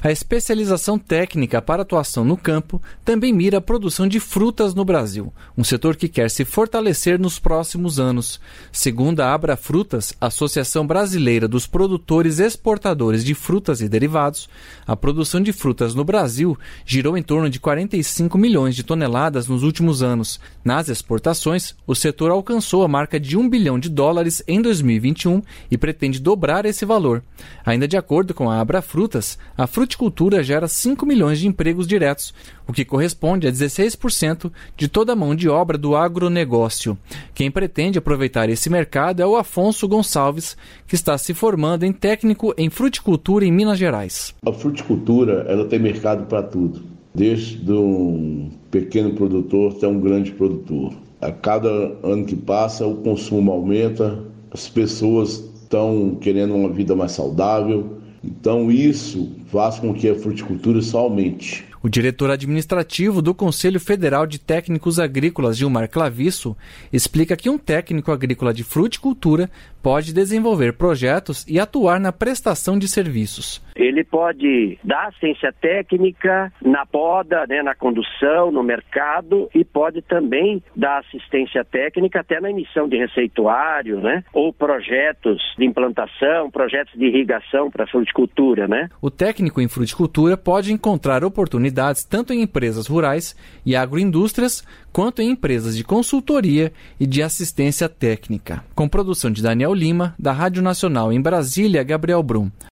A especialização técnica para atuação no campo também mira a produção de frutas no Brasil, um setor que quer se fortalecer nos próximos anos. Segundo a Abra Frutas, Associação Brasileira dos Produtores Exportadores de Frutas e Derivados, a produção de frutas no Brasil girou em torno de 45 milhões de toneladas nos últimos anos. Nas exportações, o setor alcançou a marca de $1 bilhão em 2021 e pretende dobrar esse valor. Ainda de acordo com a Abra Frutas, a fruticultura gera 5 milhões de empregos diretos, o que corresponde a 16% de toda a mão de obra do agronegócio. Quem pretende aproveitar esse mercado é o Afonso Gonçalves, que está se formando em técnico em fruticultura em Minas Gerais. A fruticultura, ela tem mercado para tudo, desde um pequeno produtor até um grande produtor. A cada ano que passa, o consumo aumenta, as pessoas estão querendo uma vida mais saudável, então isso faz com que a fruticultura só aumente. O diretor administrativo do Conselho Federal de Técnicos Agrícolas, Gilmar Clavisso, explica que um técnico agrícola de fruticultura pode desenvolver projetos e atuar na prestação de serviços. Ele pode dar assistência técnica na poda, na condução, no mercado, e pode também dar assistência técnica até na emissão de receituário, ou projetos de implantação, projetos de irrigação para a fruticultura. O técnico em fruticultura pode encontrar oportunidades tanto em empresas rurais e agroindústrias, quanto em empresas de consultoria e de assistência técnica. Com produção de Daniel Lima, da Rádio Nacional em Brasília, Gabriel Brum.